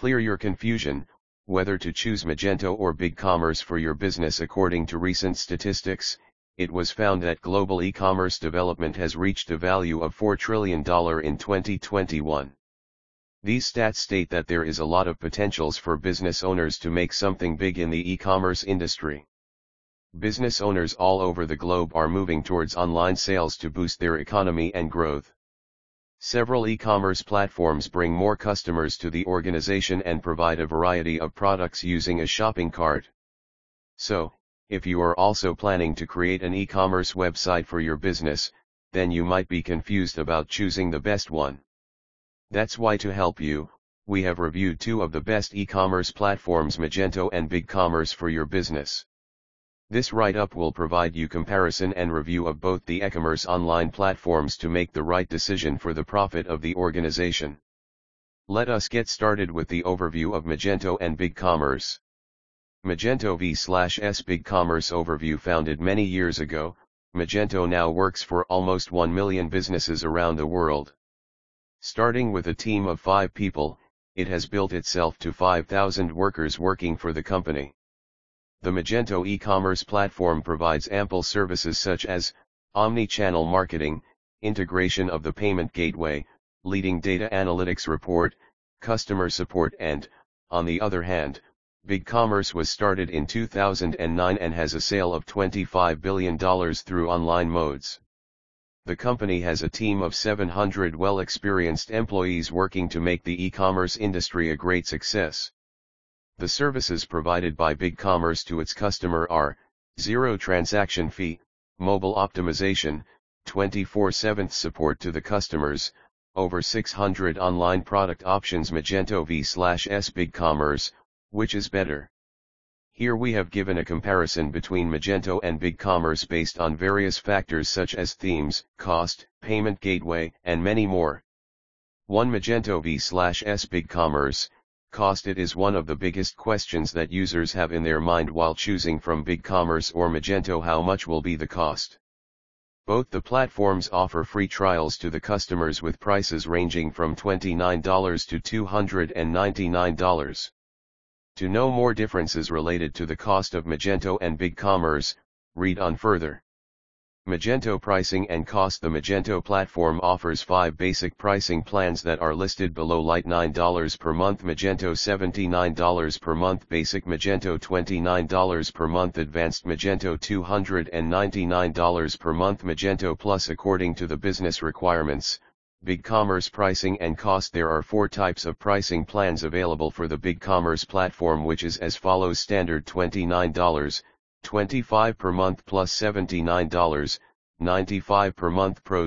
clear your confusion, whether to choose Magento or BigCommerce for your business. According to recent statistics, it was found that global e-commerce development has reached a value of $4 trillion in 2021. These stats state that there is a lot of potentials for business owners to make something big in the e-commerce industry. Business owners all over the globe are moving towards online sales to boost their economy and growth. Several e-commerce platforms bring more customers to the organization and provide a variety of products using a shopping cart. So, if you are also planning to create an e-commerce website for your business, then you might be confused about choosing the best one. That's why, to help you, we have reviewed two of the best e-commerce platforms, Magento and BigCommerce, for your business. This write-up will provide you comparison and review of both the e-commerce online platforms to make the right decision for the profit of the organization. Let us get started with the overview of Magento and BigCommerce. Magento v/s BigCommerce overview. Founded many years ago, Magento now works for almost 1 million businesses around the world. Starting with a team of 5 people, it has built itself to 5,000 workers working for the company. The Magento e-commerce platform provides ample services such as omni-channel marketing, integration of the payment gateway, leading data analytics report, customer support, and, on the other hand, BigCommerce was started in 2009 and has a sale of $25 billion through online modes. The company has a team of 700 well-experienced employees working to make the e-commerce industry a great success. The services provided by BigCommerce to its customer are: 0 transaction fee, mobile optimization, 24/7 support to the customers, over 600 online product options. Magento v/s BigCommerce, which is better? Here we have given a comparison between Magento and BigCommerce based on various factors such as themes, cost, payment gateway, and many more. 1. Magento v/s BigCommerce. Cost. It is one of the biggest questions that users have in their mind while choosing from BigCommerce or Magento. How much will be the cost? Both the platforms offer free trials to the customers with prices ranging from $29 to $299. To know more differences related to the cost of Magento and BigCommerce, read on further. Magento pricing and cost. The Magento platform offers 5 basic pricing plans that are listed below. Lite $9 per month, Magento $79 per month, Basic Magento $29 per month, Advanced Magento $299 per month, Magento Plus. According to the business requirements, BigCommerce pricing and cost. There are 4 types of pricing plans available for the BigCommerce platform, which is as follows: Standard $29, $25 per month plus $79, $95 per month, Pro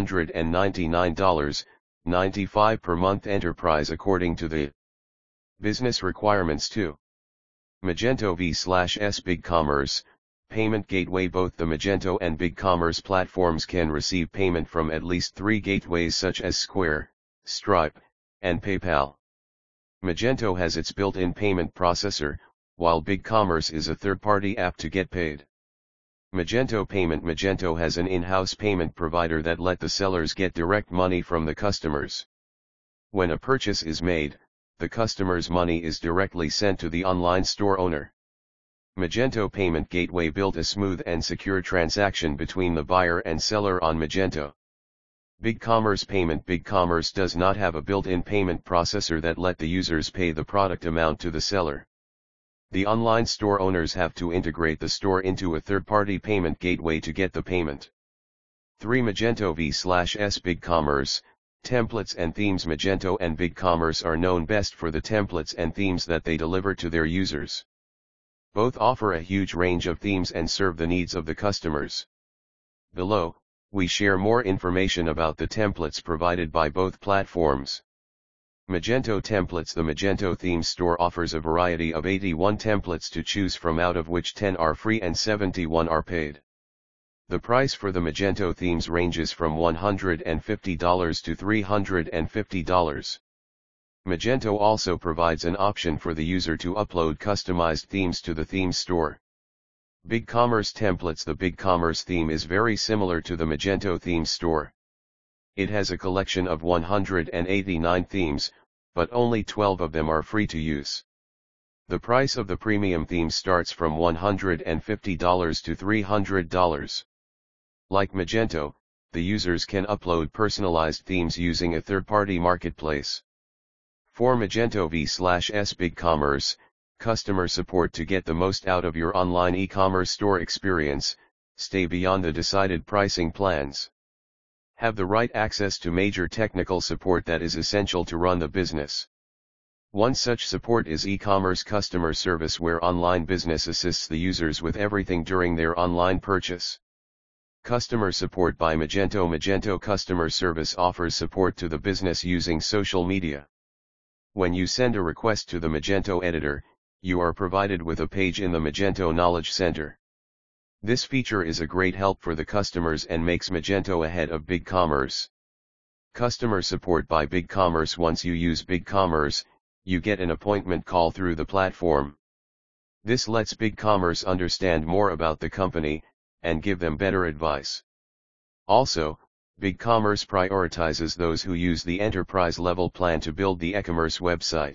$299, $95 per month, Enterprise. According to the business requirements too. Magento v/s BigCommerce. Payment gateway. Both the Magento and BigCommerce platforms can receive payment from at least 3 gateways such as Square, Stripe, and PayPal. Magento has its built-in payment processor, while BigCommerce is a third-party app to get paid. Magento Payment. Magento has an in-house payment provider that let the sellers get direct money from the customers. When a purchase is made, the customer's money is directly sent to the online store owner. Magento Payment Gateway built a smooth and secure transaction between the buyer and seller on Magento. BigCommerce Payment. BigCommerce does not have a built-in payment processor that let the users pay the product amount to the seller. The online store owners have to integrate the store into a third-party payment gateway to get the payment. 3. Magento v/s BigCommerce. Templates and themes. Magento and BigCommerce are known best for the templates and themes that they deliver to their users. Both offer a huge range of themes and serve the needs of the customers. Below, we share more information about the templates provided by both platforms. Magento Templates. The Magento Theme Store offers a variety of 81 templates to choose from, out of which 10 are free and 71 are paid. The price for the Magento themes ranges from $150 to $350. Magento also provides an option for the user to upload customized themes to the theme store. BigCommerce Templates. The BigCommerce theme is very similar to the Magento theme store. It has a collection of 189 themes, but only 12 of them are free to use. The price of the premium theme starts from $150 to $300. Like Magento, the users can upload personalized themes using a third-party marketplace. For Magento v/S BigCommerce, customer support to get the most out of your online e-commerce store experience, stay beyond the decided pricing plans. Have the right access to major technical support that is essential to run the business. One such support is e-commerce customer service, where online business assists the users with everything during their online purchase. Customer support by Magento. Magento customer service offers support to the business using social media. When you send a request to the Magento editor, you are provided with a page in the Magento Knowledge Center. This feature is a great help for the customers and makes Magento ahead of BigCommerce. Customer support by BigCommerce. Once you use BigCommerce, you get an appointment call through the platform. This lets BigCommerce understand more about the company, and give them better advice. Also, BigCommerce prioritizes those who use the enterprise level plan to build the e-commerce website.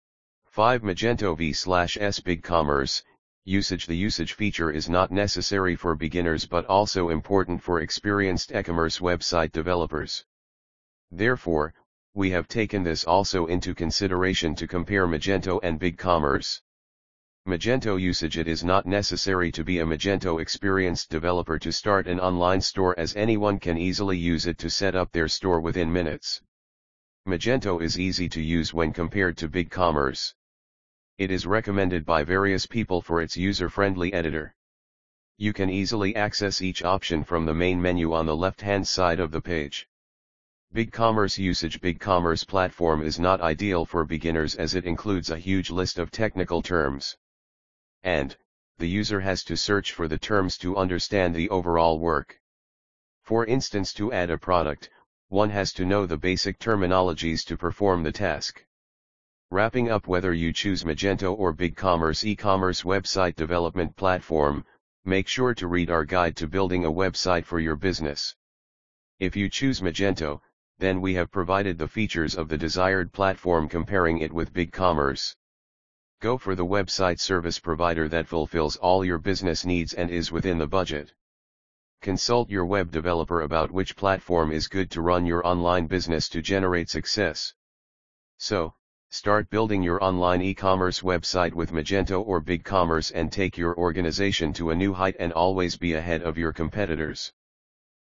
5. Magento v/S BigCommerce usage. The usage feature is not necessary for beginners but also important for experienced e-commerce website developers. Therefore, we have taken this also into consideration to compare Magento and BigCommerce. Magento usage. It is not necessary to be a Magento experienced developer to start an online store, as anyone can easily use it to set up their store within minutes. Magento is easy to use when compared to BigCommerce. It is recommended by various people for its user-friendly editor. You can easily access each option from the main menu on the left-hand side of the page. BigCommerce usage. BigCommerce platform is not ideal for beginners as it includes a huge list of technical terms. And, the user has to search for the terms to understand the overall work. For instance, to add a product, one has to know the basic terminologies to perform the task. Wrapping up, whether you choose Magento or BigCommerce e-commerce website development platform, make sure to read our guide to building a website for your business. If you choose Magento, then we have provided the features of the desired platform comparing it with BigCommerce. Go for the website service provider that fulfills all your business needs and is within the budget. Consult your web developer about which platform is good to run your online business to generate success. So, start building your online e-commerce website with Magento or BigCommerce and take your organization to a new height and always be ahead of your competitors.